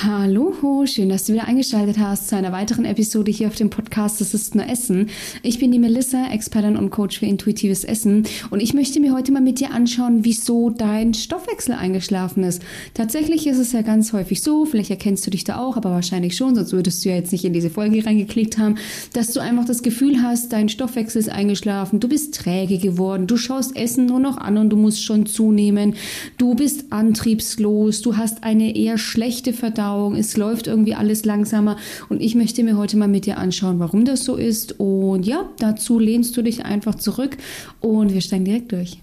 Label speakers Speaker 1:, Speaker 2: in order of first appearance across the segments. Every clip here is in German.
Speaker 1: Hallo, schön, dass du wieder eingeschaltet hast zu einer weiteren Episode hier auf dem Podcast Das ist nur Essen. Ich bin die Melissa, Expertin und Coach für intuitives Essen und ich möchte mir heute mal mit dir anschauen, wieso dein Stoffwechsel eingeschlafen ist. Tatsächlich ist es ja ganz häufig so, vielleicht erkennst du dich da auch, aber wahrscheinlich schon, sonst würdest du ja jetzt nicht in diese Folge reingeklickt haben, dass du einfach das Gefühl hast, dein Stoffwechsel ist eingeschlafen, du bist träge geworden, du schaust Essen nur noch an und du musst schon zunehmen, du bist antriebslos, du hast eine eher schlechte Verdauung, es läuft irgendwie alles langsamer und ich möchte mir heute mal mit dir anschauen, warum das so ist und ja, dazu lehnst du dich einfach zurück und wir steigen direkt durch.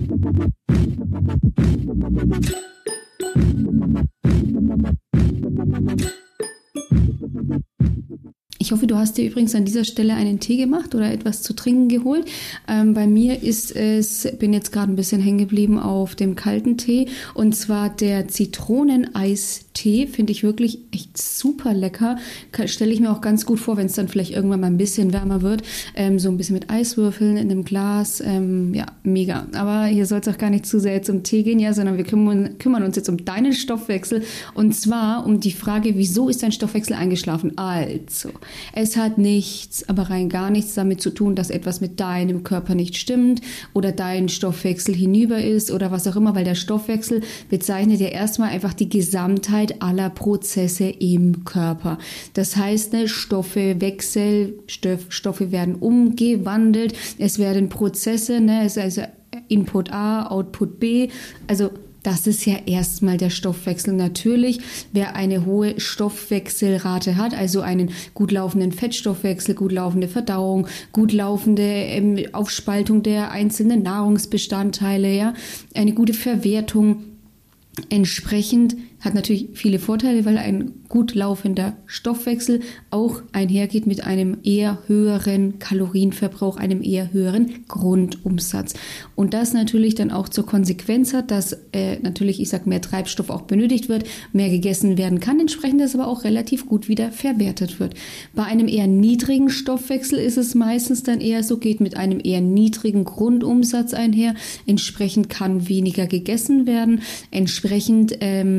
Speaker 1: Ich hoffe, du hast dir übrigens an dieser Stelle einen Tee gemacht oder etwas zu trinken geholt. Bei mir ist es, bin jetzt gerade ein bisschen hängen geblieben auf dem kalten Tee und zwar der Zitroneneistee, finde ich wirklich echt super lecker. Stelle ich mir auch ganz gut vor, wenn es dann vielleicht irgendwann mal ein bisschen wärmer wird, so ein bisschen mit Eiswürfeln in einem Glas, ja, mega. Aber hier soll es auch gar nicht zu sehr jetzt um Tee gehen, ja, sondern wir kümmern uns jetzt um deinen Stoffwechsel und zwar um die Frage, wieso ist dein Stoffwechsel eingeschlafen? Also, es hat nichts, aber rein gar nichts damit zu tun, dass etwas mit deinem Körper nicht stimmt oder dein Stoffwechsel hinüber ist oder was auch immer, weil der Stoffwechsel bezeichnet ja erstmal einfach die Gesamtheit aller Prozesse im Körper. Das heißt, Stoffe wechseln, Stoffe werden umgewandelt, es werden Prozesse, es ist also Input A, Output B, also das ist ja erstmal der Stoffwechsel. Natürlich, wer eine hohe Stoffwechselrate hat, also einen gut laufenden Fettstoffwechsel, gut laufende Verdauung, gut laufende Aufspaltung der einzelnen Nahrungsbestandteile, ja, eine gute Verwertung, entsprechend hat natürlich viele Vorteile, weil ein gut laufender Stoffwechsel auch einhergeht mit einem eher höheren Kalorienverbrauch, einem eher höheren Grundumsatz. Und das natürlich dann auch zur Konsequenz hat, dass natürlich, mehr Treibstoff auch benötigt wird, mehr gegessen werden kann, entsprechend das aber auch relativ gut wieder verwertet wird. Bei einem eher niedrigen Stoffwechsel ist es meistens dann eher so, geht mit einem eher niedrigen Grundumsatz einher, entsprechend kann weniger gegessen werden, entsprechend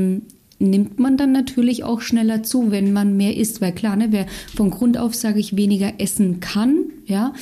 Speaker 1: nimmt man dann natürlich auch schneller zu, wenn man mehr isst, weil klar, wer von Grund auf, weniger essen kann, ja,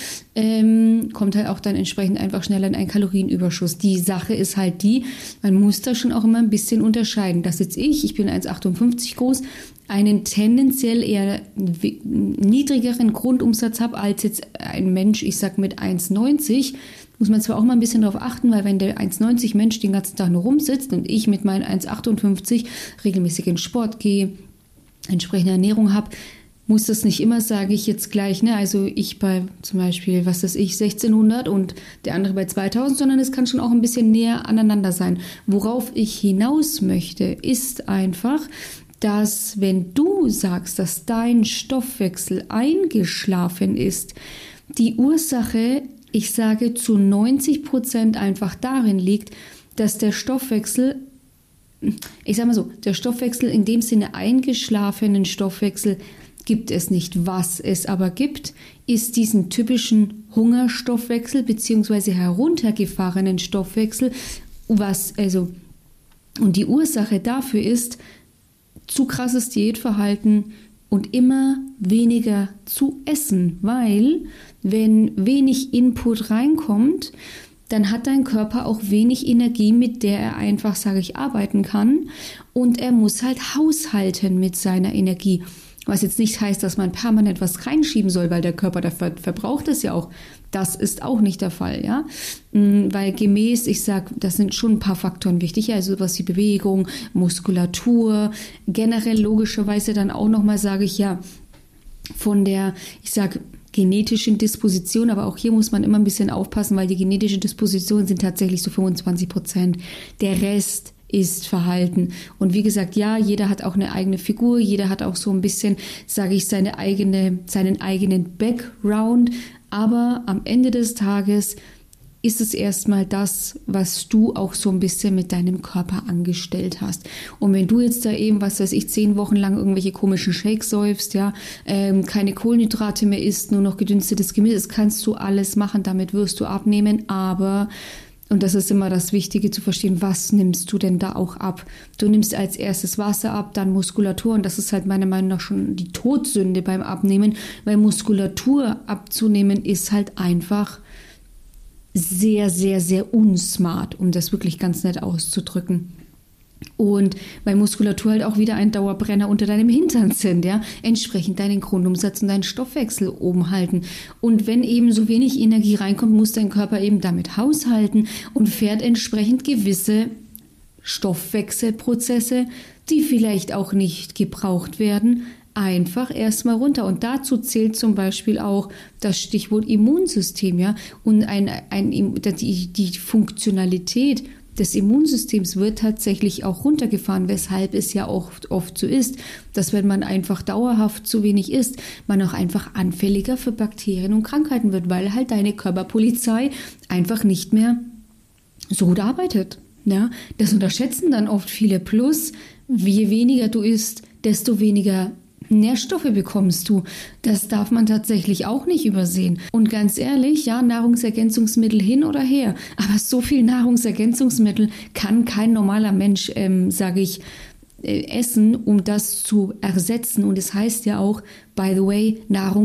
Speaker 1: kommt halt auch dann entsprechend einfach schneller in einen Kalorienüberschuss. Die Sache ist halt die, man muss da schon auch immer ein bisschen unterscheiden. Das jetzt ich bin 1,58 groß, einen tendenziell eher niedrigeren Grundumsatz habe als jetzt ein Mensch, mit 1,90, muss man zwar auch mal ein bisschen darauf achten, weil wenn der 1,90 Mensch den ganzen Tag nur rumsitzt und ich mit meinen 1,58 regelmäßig in Sport gehe, entsprechende Ernährung habe, muss das nicht immer, sage ich jetzt gleich, also ich bei zum Beispiel, 1600 und der andere bei 2000, sondern es kann schon auch ein bisschen näher aneinander sein. Worauf ich hinaus möchte, ist einfach, dass wenn du sagst, dass dein Stoffwechsel eingeschlafen ist, die Ursache, ich sage zu 90% einfach darin liegt, dass der Stoffwechsel, der Stoffwechsel in dem Sinne eingeschlafenen Stoffwechsel gibt es nicht. Was es aber gibt, ist diesen typischen Hungerstoffwechsel bzw. heruntergefahrenen Stoffwechsel, und die Ursache dafür ist zu krasses Diätverhalten und immer weniger zu essen, weil wenn wenig Input reinkommt, dann hat dein Körper auch wenig Energie, mit der er einfach, arbeiten kann und er muss halt haushalten mit seiner Energie. Was jetzt nicht heißt, dass man permanent was reinschieben soll, weil der Körper, der verbraucht es ja auch. Das ist auch nicht der Fall, ja. Weil gemäß, das sind schon ein paar Faktoren wichtig, also sowas wie Bewegung, Muskulatur, generell logischerweise dann auch nochmal, von der, genetischen Disposition, aber auch hier muss man immer ein bisschen aufpassen, weil die genetische Disposition sind tatsächlich so 25%. Der Rest ist Verhalten. Und wie gesagt, ja, jeder hat auch eine eigene Figur, jeder hat auch so ein bisschen, seinen eigenen Background, aber am Ende des Tages ist es erstmal das, was du auch so ein bisschen mit deinem Körper angestellt hast. Und wenn du jetzt da eben, 10 Wochen lang irgendwelche komischen Shakes säufst, keine Kohlenhydrate mehr isst, nur noch gedünstetes Gemüse, das kannst du alles machen, damit wirst du abnehmen, aber Und das ist immer das Wichtige zu verstehen, was nimmst du denn da auch ab? Du nimmst als erstes Wasser ab, dann Muskulatur und das ist halt meiner Meinung nach schon die Todsünde beim Abnehmen, weil Muskulatur abzunehmen ist halt einfach sehr, sehr, sehr unsmart, um das wirklich ganz nett auszudrücken. Und weil Muskulatur halt auch wieder ein Dauerbrenner unter deinem Hintern sind, ja, entsprechend deinen Grundumsatz und deinen Stoffwechsel oben halten. Und wenn eben so wenig Energie reinkommt, muss dein Körper eben damit haushalten und fährt entsprechend gewisse Stoffwechselprozesse, die vielleicht auch nicht gebraucht werden, einfach erstmal runter. Und dazu zählt zum Beispiel auch das Stichwort Immunsystem, ja, und die Funktionalität des Immunsystems wird tatsächlich auch runtergefahren, weshalb es ja auch oft so ist, dass wenn man einfach dauerhaft zu wenig isst, man auch einfach anfälliger für Bakterien und Krankheiten wird, weil halt deine Körperpolizei einfach nicht mehr so gut arbeitet. Ja? Das unterschätzen dann oft viele. Plus, je weniger du isst, desto weniger Nährstoffe bekommst du. Das darf man tatsächlich auch nicht übersehen. Und ganz ehrlich, ja, Nahrungsergänzungsmittel hin oder her, aber so viel Nahrungsergänzungsmittel kann kein normaler Mensch, essen, um das zu ersetzen. Und es heißt ja auch, by the way,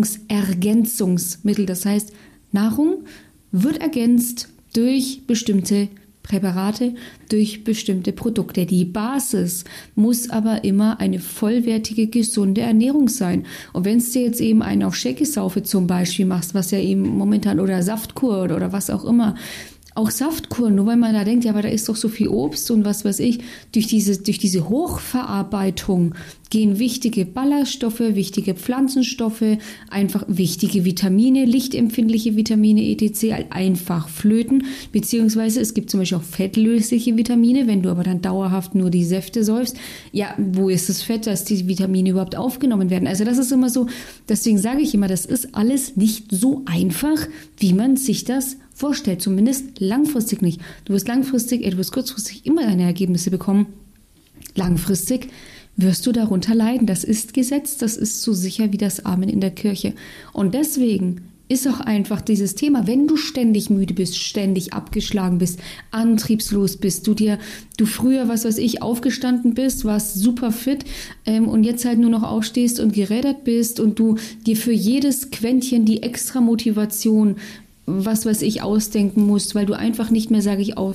Speaker 1: Nahrungsergänzungsmittel. Das heißt, Nahrung wird ergänzt durch bestimmte Präparate, durch bestimmte Produkte. Die Basis muss aber immer eine vollwertige, gesunde Ernährung sein. Und wenn du jetzt eben einen auf Schäkesaufe zum Beispiel machst, was ja eben momentan, oder Saftkur oder was auch immer, auch Saftkur, nur weil man da denkt, ja, aber da ist doch so viel Obst und was weiß ich, durch diese Hochverarbeitung gehen wichtige Ballaststoffe, wichtige Pflanzenstoffe, einfach wichtige Vitamine, lichtempfindliche Vitamine etc. einfach flöten, beziehungsweise es gibt zum Beispiel auch fettlösliche Vitamine, wenn du aber dann dauerhaft nur die Säfte säufst, ja, wo ist das Fett, dass die Vitamine überhaupt aufgenommen werden? Also das ist immer so, deswegen sage ich immer, das ist alles nicht so einfach, wie man sich das vorstellt, zumindest langfristig nicht. Du wirst kurzfristig immer deine Ergebnisse bekommen. Langfristig wirst du darunter leiden. Das ist Gesetz, das ist so sicher wie das Amen in der Kirche. Und deswegen ist auch einfach dieses Thema, wenn du ständig müde bist, ständig abgeschlagen bist, antriebslos bist, du früher, was weiß ich, aufgestanden bist, warst super fit und jetzt halt nur noch aufstehst und gerädert bist und du dir für jedes Quäntchen die extra Motivation, was weiß ich, ausdenken musst, weil du einfach nicht mehr, sage ich,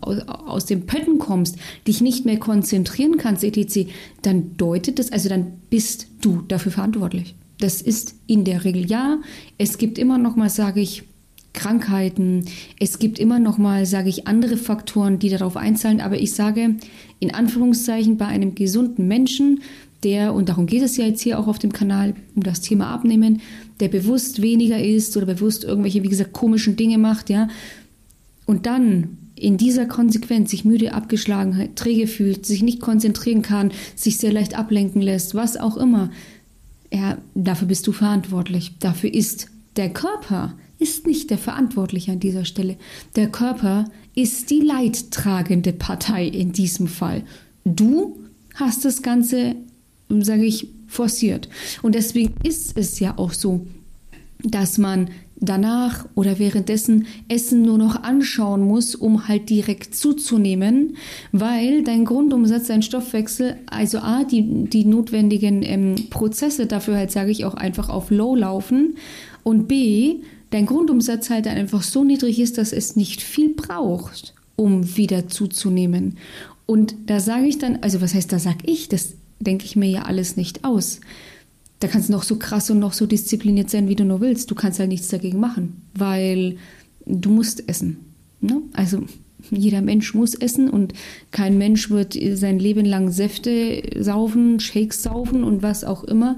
Speaker 1: aus dem Pötten kommst, dich nicht mehr konzentrieren kannst, etc., dann deutet das, also dann bist du dafür verantwortlich. Das ist in der Regel ja. Es gibt immer noch mal, sage ich, Krankheiten. Es gibt immer noch mal, sage ich, andere Faktoren, die darauf einzahlen. Aber ich sage, in Anführungszeichen, bei einem gesunden Menschen, und darum geht es ja jetzt hier auch auf dem Kanal, um das Thema Abnehmen, der bewusst weniger isst oder bewusst irgendwelche, wie gesagt, komischen Dinge macht, ja, und dann in dieser Konsequenz sich müde, abgeschlagen, träge fühlt, sich nicht konzentrieren kann, sich sehr leicht ablenken lässt, was auch immer, ja, dafür bist du verantwortlich. Dafür ist der Körper ist nicht der Verantwortliche an dieser Stelle. Der Körper ist die leidtragende Partei in diesem Fall. Du hast das Ganze, sage ich, forciert. Und deswegen ist es ja auch so, dass man danach oder währenddessen Essen nur noch anschauen muss, um halt direkt zuzunehmen, weil dein Grundumsatz, dein Stoffwechsel, also A, die notwendigen Prozesse dafür halt, sage ich, auch einfach auf Low laufen und B, dein Grundumsatz halt einfach so niedrig ist, dass es nicht viel braucht, um wieder zuzunehmen. Und da sage ich dann, also was heißt, da sage ich, das denke ich mir ja alles nicht aus. Da kannst du noch so krass und noch so diszipliniert sein, wie du nur willst. Du kannst halt nichts dagegen machen, weil du musst essen. Ne? Also jeder Mensch muss essen und kein Mensch wird sein Leben lang Säfte saufen, Shakes saufen und was auch immer.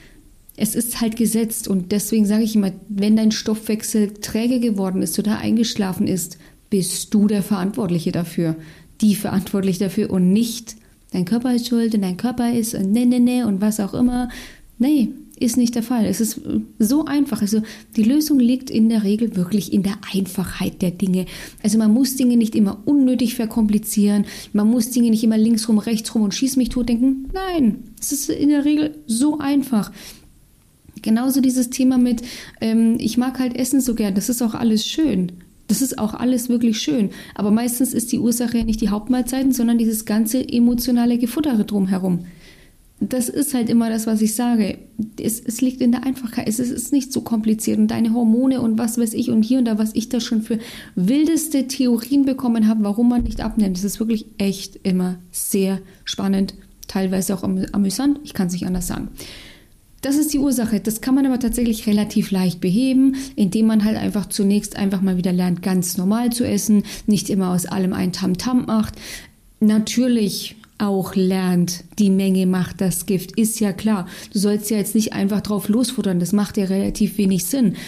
Speaker 1: Es ist halt gesetzt und deswegen sage ich immer, wenn dein Stoffwechsel träge geworden ist oder eingeschlafen ist, bist du der Verantwortliche dafür, die verantwortlich dafür und nicht dein Körper ist schuld und dein Körper ist und ne und was auch immer. Nee, ist nicht der Fall. Es ist so einfach. Also die Lösung liegt in der Regel wirklich in der Einfachheit der Dinge. Also man muss Dinge nicht immer unnötig verkomplizieren. Man muss Dinge nicht immer links rum, rechts rum und schieß mich tot denken. Nein, es ist in der Regel so einfach. Genauso dieses Thema mit, ich mag halt Essen so gern. Das ist auch alles schön. Das ist auch alles wirklich schön. Aber meistens ist die Ursache nicht die Hauptmahlzeiten, sondern dieses ganze emotionale Gefuttere drumherum. Das ist halt immer das, was ich sage. Es liegt in der Einfachheit. Es ist nicht so kompliziert. Und deine Hormone und was weiß ich und hier und da, was ich da schon für wildeste Theorien bekommen habe, warum man nicht abnimmt. Das ist wirklich echt immer sehr spannend, teilweise auch amüsant. Ich kann es nicht anders sagen. Das ist die Ursache. Das kann man aber tatsächlich relativ leicht beheben, indem man halt einfach zunächst einfach mal wieder lernt, ganz normal zu essen, nicht immer aus allem ein Tamtam macht. Natürlich auch lernt, die Menge macht das Gift, ist ja klar. Du sollst ja jetzt nicht einfach drauf losfuttern, das macht ja relativ wenig Sinn.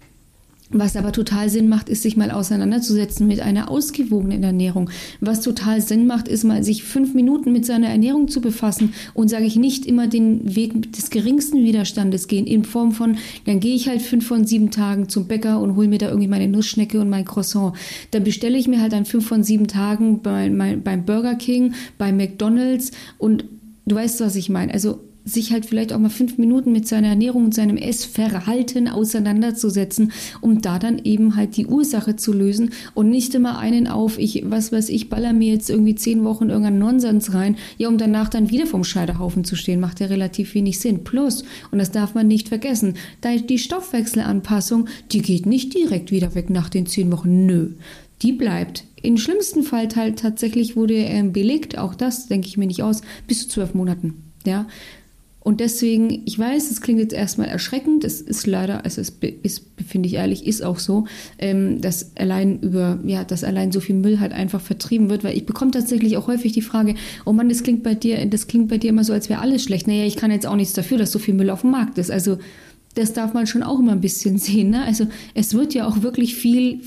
Speaker 1: Was aber total Sinn macht, ist, sich mal auseinanderzusetzen mit einer ausgewogenen Ernährung. Was total Sinn macht, ist mal sich 5 Minuten mit seiner Ernährung zu befassen und, sage ich, nicht immer den Weg des geringsten Widerstandes gehen, in Form von, dann gehe ich halt 5 von 7 Tagen zum Bäcker und hole mir da irgendwie meine Nussschnecke und mein Croissant. Dann bestelle ich mir halt an 5 von 7 Tagen beim Burger King, bei McDonald's und du weißt, was ich meine. Also sich halt vielleicht auch mal 5 Minuten mit seiner Ernährung und seinem Essverhalten auseinanderzusetzen, um da dann eben halt die Ursache zu lösen und nicht immer einen auf, baller mir jetzt irgendwie 10 Wochen irgendeinen Nonsens rein, ja, um danach dann wieder vom Scheiterhaufen zu stehen, macht ja relativ wenig Sinn. Plus, und das darf man nicht vergessen, die Stoffwechselanpassung, die geht nicht direkt wieder weg nach den 10 Wochen, nö. Die bleibt. Im schlimmsten Fall halt tatsächlich wurde belegt, auch das denke ich mir nicht aus, bis zu 12 Monaten, ja. Und deswegen, ich weiß, es klingt jetzt erstmal erschreckend, es ist leider, also es ist, finde ich ehrlich, ist auch so, dass allein so viel Müll halt einfach vertrieben wird, weil ich bekomme tatsächlich auch häufig die Frage, oh Mann, das klingt bei dir immer so, als wäre alles schlecht. Naja, ich kann jetzt auch nichts dafür, dass so viel Müll auf dem Markt ist. Also das darf man schon auch immer ein bisschen sehen, ne? Also es wird ja auch wirklich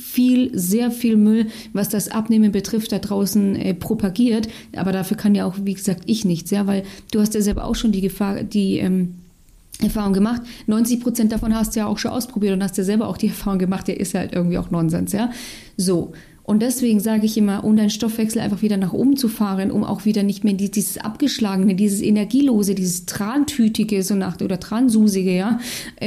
Speaker 1: sehr viel Müll, was das Abnehmen betrifft, da draußen propagiert. Aber dafür kann ja auch, wie gesagt, ich nichts, ja, weil du hast ja selber auch schon die Erfahrung gemacht. 90% davon hast du ja auch schon ausprobiert und hast ja selber auch die Erfahrung gemacht, der ist halt irgendwie auch Nonsens, ja. So. Und deswegen sage ich immer, um deinen Stoffwechsel einfach wieder nach oben zu fahren, um auch wieder nicht mehr dieses Abgeschlagene, dieses Energielose, dieses Trantütige oder Transusige, ja,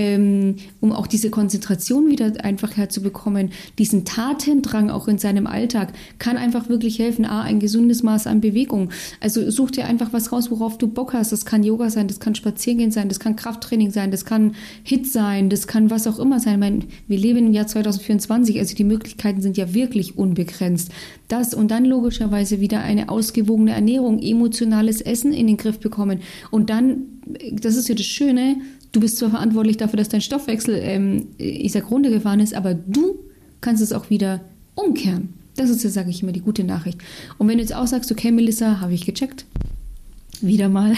Speaker 1: um auch diese Konzentration wieder einfach herzubekommen, diesen Tatendrang auch in seinem Alltag, kann einfach wirklich helfen. Ein gesundes Maß an Bewegung. Also such dir einfach was raus, worauf du Bock hast. Das kann Yoga sein, das kann Spazierengehen sein, das kann Krafttraining sein, das kann HIIT sein, das kann was auch immer sein. Ich meine, wir leben im Jahr 2024, also die Möglichkeiten sind ja wirklich unbegrenzt. Das und dann logischerweise wieder eine ausgewogene Ernährung, emotionales Essen in den Griff bekommen. Und dann, das ist ja das Schöne, du bist zwar verantwortlich dafür, dass dein Stoffwechsel, runtergefahren ist, aber du kannst es auch wieder umkehren. Das ist ja, sage ich immer, die gute Nachricht. Und wenn du jetzt auch sagst, okay, Melissa, habe ich gecheckt, wieder mal,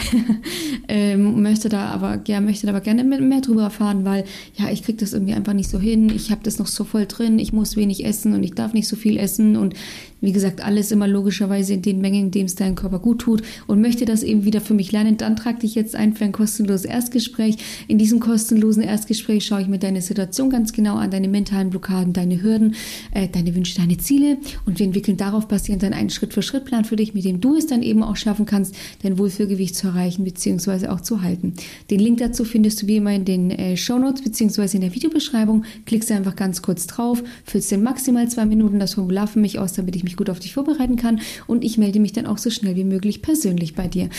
Speaker 1: möchte da aber gerne mehr drüber erfahren, weil ja, ich kriege das irgendwie einfach nicht so hin, ich habe das noch so voll drin, ich muss wenig essen und ich darf nicht so viel essen und wie gesagt, alles immer logischerweise in den Mengen, in denen es deinem Körper gut tut und möchte das eben wieder für mich lernen, dann trag dich jetzt ein für ein kostenloses Erstgespräch. In diesem kostenlosen Erstgespräch schaue ich mir deine Situation ganz genau an, deine mentalen Blockaden, deine Hürden, deine Wünsche, deine Ziele und wir entwickeln darauf basierend dann einen Schritt-für-Schritt-Plan für dich, mit dem du es dann eben auch schaffen kannst, dein Wohlfühlgewicht zu erreichen bzw. auch zu halten. Den Link dazu findest du wie immer in den Shownotes bzw. in der Videobeschreibung. Klickst einfach ganz kurz drauf, füllst in maximal 2 Minuten das Formular für mich aus, damit ich mich gut auf dich vorbereiten kann und ich melde mich dann auch so schnell wie möglich persönlich bei dir.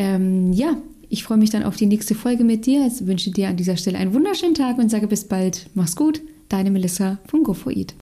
Speaker 1: Ich freue mich dann auf die nächste Folge mit dir. Ich wünsche dir an dieser Stelle einen wunderschönen Tag und sage bis bald. Mach's gut. Deine Melissa von Go4Eat.